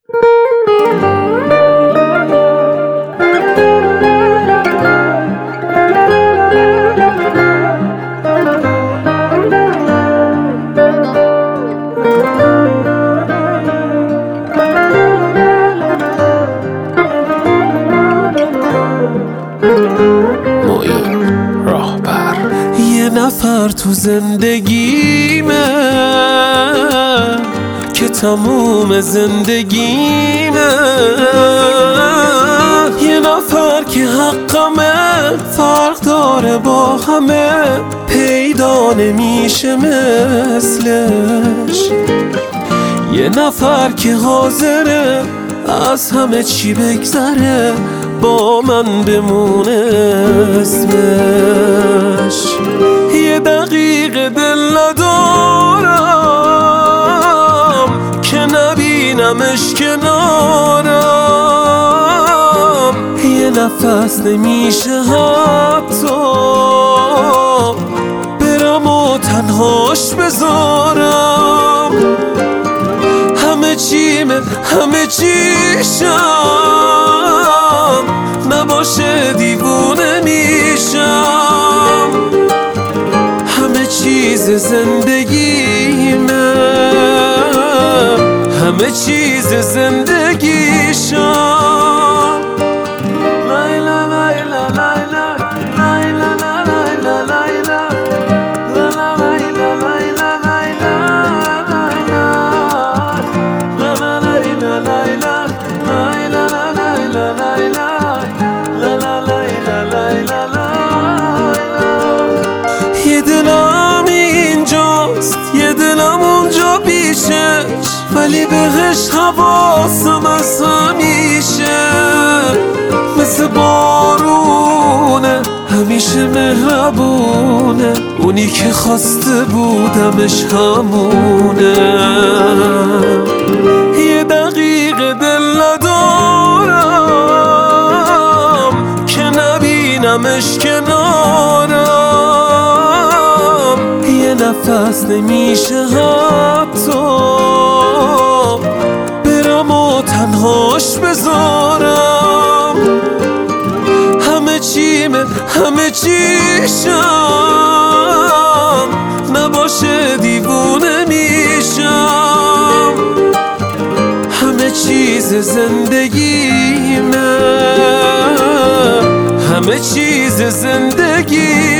یه نفر تو زندگیمه که تموم زندگیمه، یه نفر که حقمه فرق داره با همه، پیدا نمیشه مثلش. یه نفر که حاضره از همه چی بگذره، با من بمونه اسمش. یه دقیقه دل ندارم که نبینمش کنارم، یه نفس نمیشه حتی برم و تنهاش بذارم. همه چیشم نباشه دیوونه میشم، همه چیز زندگیمه، همه چیز زندگیشم. لیلا لیلا لیلا لیلا لیلا لیلا یه دلم اینجاست، یه دلم اونجا پیشش، ولی بهش حواسم از همیشه. مثل بارونه همیشه مهربونه، اونی که خواسته بودمش همونه. یه دقیقه دل ندارم که نبینمش کنارم، یه نفس نمیشه حتی برم و تنهاش بذارم. همه چیشم نباشه دیوونه میشم، همه چیز زندگیمه، همه چیز زندگی